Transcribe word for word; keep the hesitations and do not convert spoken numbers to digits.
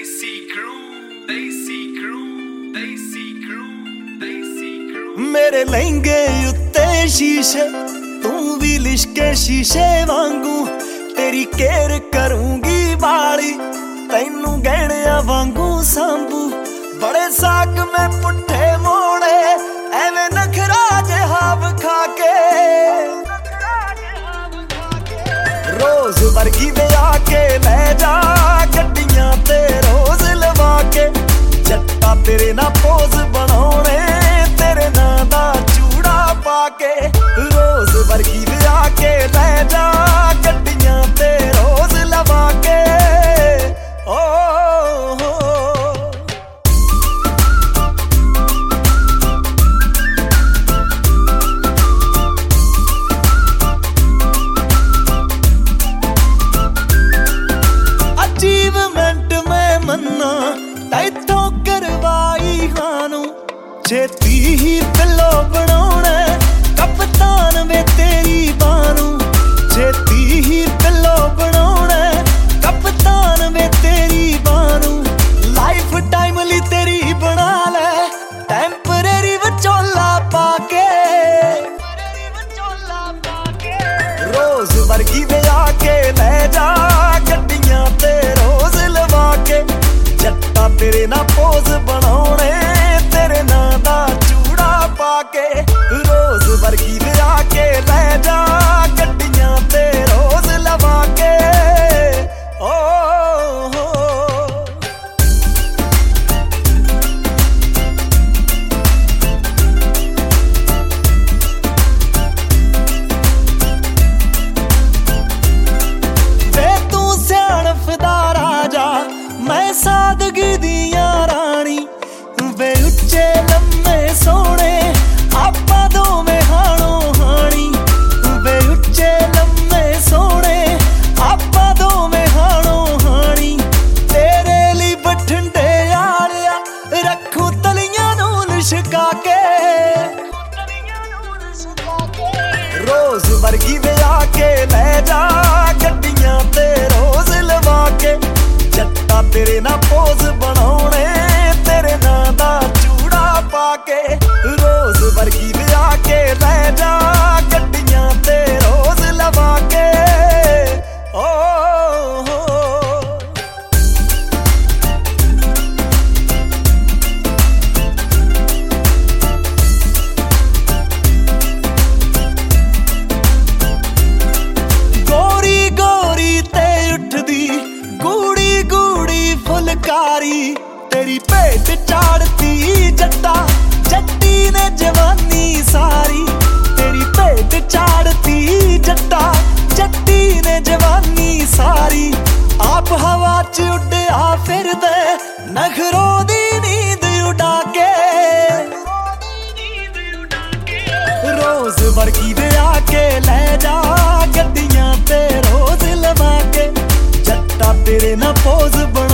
मेरे लहंगे उत्ते शीशे तू भी लिशके शीशे वांगू तेरी केयर करूंगी बाली तैनू गहणिया वांगू सांभू बड़े साक में पुट्ठे मोड़े एवें नखरा जिहा विखा के रोज वर्गी दे आके ले जा गड्डियां ते रोज लवा के जट्टा तेरे ना पोज बनाने तेरे ना दा चूड़ा पाके रोज वर्गी दे आके ले जा गड्डियां ते रोज लवा के ओ अचीवमेंट में मन्ना तैथों करवाई हानू छेती ही पिलो बनाउणा कप्तान वे तेरी बानू छेती ही पिलो बनाउणा कप्तान वे तेरी बानू लाइफ टाइम ली तेरी बना ले टेंपरेरी विचोला पाके रोज वर्गी दे आके ले जा गड्डियां ते रोज लवा के जट्टा तेरे ना पोज बनाने तेरे ना दा चूड़ा पाके रोज वर्गी दे आके ले जा गड्डियां ते रोज लवा के ओ वे तू सियाणफ दा राजा मैं सादगी दिया रानी वे उच्चे लम्मे सोने आपा दोवें हाणो हाणी वे उच्चे लम्मे सोने आपा दोवें हाणो हाणी तेरे ली बठंडे आलिया रखू तलियां नू लिशका के रोज वर्गी दे आके ले जा गड्डियां ते रोज लवा के जट्टा तेरे ना पोज बनाने तेरे ना दा चूड़ा पाके रोज वर्गी दे आके ले जा गड्डियां ते रोज लवा के ओ गोरी गोरी ते उठदी गूड़ी गूड़ी फुलकारी तेरी भेट चाड़ती जट्टा जट्टी ने जवानी सारी तेरी भेट चाड़ती जट्टा जट्टी ने जवानी सारी आप हवा च उड्डा फिर दे नखरों दी नींद उड़ा के रोज वर्गी दे आके ले जा गड्डियां ते रोज लवा के जट्टा तेरे ना पोज बना